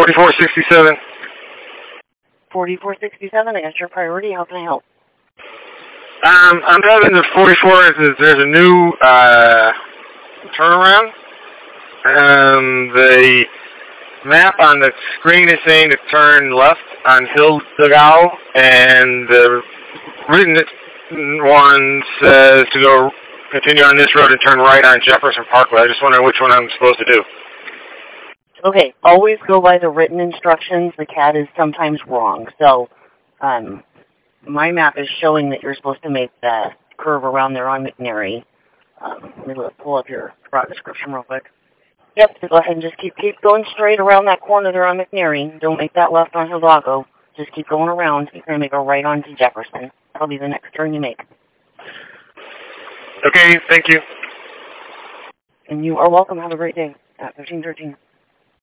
4467. 4467, I got your priority. How can I help? I'm driving the 44. There's a new turnaround. The map on the screen is saying to turn left on Hildegau, and the written one says to go continue on this road and turn right on Jefferson Parkway. I just wonder which one I'm supposed to do. Okay, always go by the written instructions. The CAD is sometimes wrong. So, my map is showing that you're supposed to make that curve around there on McNary. Let me pull up your route description real quick. Yep, so go ahead and just keep going straight around that corner there on McNary. Don't make that left on Hidalgo. Just keep going around. You're going to make a right onto Jefferson. That'll be the next turn you make. Okay, thank you. And you are welcome. Have a great day at 1313.